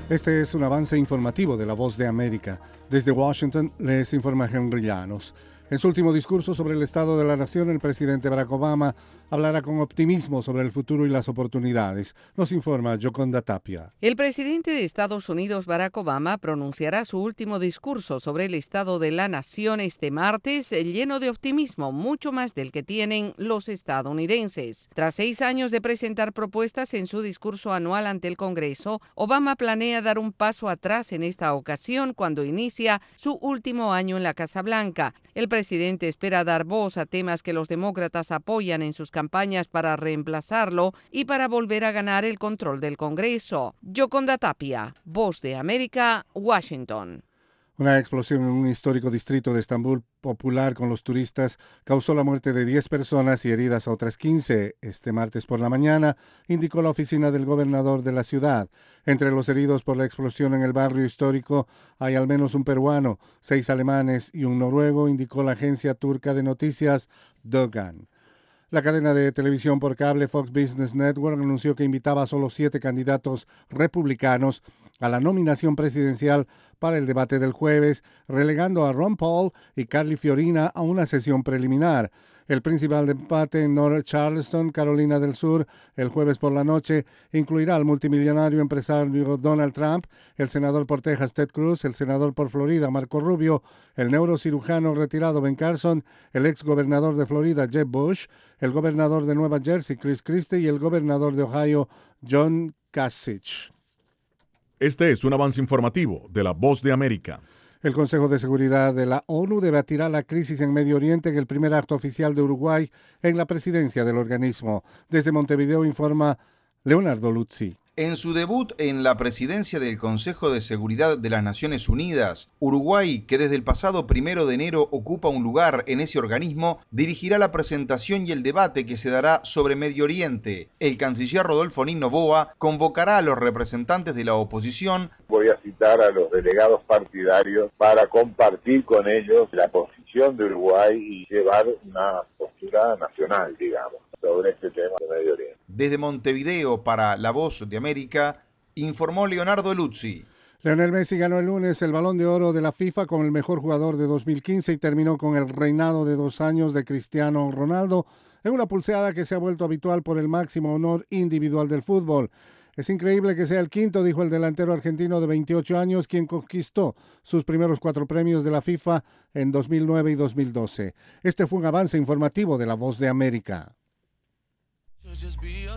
Este es un avance informativo de La Voz de América. Desde Washington les informa Henry Llanos. En su último discurso sobre el estado de la nación, el presidente Barack Obama hablará con optimismo sobre el futuro y las oportunidades. Nos informa Yoconda Tapia. El presidente de Estados Unidos, Barack Obama, pronunciará su último discurso sobre el estado de la nación este martes, lleno de optimismo, mucho más del que tienen los estadounidenses. Tras 6 años de presentar propuestas en su discurso anual ante el Congreso, Obama planea dar un paso atrás en esta ocasión cuando inicia su último año en la Casa Blanca. El presidente espera dar voz a temas que los demócratas apoyan en sus campañas para reemplazarlo y para volver a ganar el control del Congreso. Yoconda Tapia, Voz de América, Washington. Una explosión en un histórico distrito de Estambul popular con los turistas causó la muerte de 10 personas y heridas a otras 15 este martes por la mañana, indicó la oficina del gobernador de la ciudad. Entre los heridos por la explosión en el barrio histórico hay al menos un peruano, 6 alemanes y un noruego, indicó la agencia turca de noticias Dogan. La cadena de televisión por cable Fox Business Network anunció que invitaba a solo 7 candidatos republicanos a la nominación presidencial para el debate del jueves, relegando a Ron Paul y Carly Fiorina a una sesión preliminar. El principal debate en North Charleston, Carolina del Sur, el jueves por la noche, incluirá al multimillonario empresario Donald Trump, el senador por Texas Ted Cruz, el senador por Florida Marco Rubio, el neurocirujano retirado Ben Carson, el exgobernador de Florida Jeb Bush, el gobernador de Nueva Jersey Chris Christie y el gobernador de Ohio John Kasich. Este es un avance informativo de La Voz de América. El Consejo de Seguridad de la ONU debatirá la crisis en Medio Oriente en el primer acto oficial de Uruguay en la presidencia del organismo. Desde Montevideo informa Leonardo Luzzi. En su debut en la presidencia del Consejo de Seguridad de las Naciones Unidas, Uruguay, que desde el pasado 1 de enero ocupa un lugar en ese organismo, dirigirá la presentación y el debate que se dará sobre Medio Oriente. El canciller Rodolfo Nin Noboa convocará a los representantes de la oposición. Voy a citar a los delegados partidarios para compartir con ellos la posición de Uruguay y llevar una postura nacional, digamos, sobre este tema de Medio Oriente. Desde Montevideo para La Voz de América, informó Leonardo Luzzi. Lionel Messi ganó el lunes el Balón de Oro de la FIFA con el mejor jugador de 2015 y terminó con el reinado de 2 años de Cristiano Ronaldo en una pulseada que se ha vuelto habitual por el máximo honor individual del fútbol. Es increíble que sea el quinto, dijo el delantero argentino de 28 años, quien conquistó sus primeros 4 premios de la FIFA en 2009 y 2012. Este fue un avance informativo de La Voz de América.